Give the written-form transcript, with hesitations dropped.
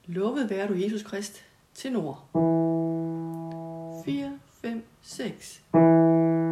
Lovet være du Jesus Krist, tenor. 4, 5, 6.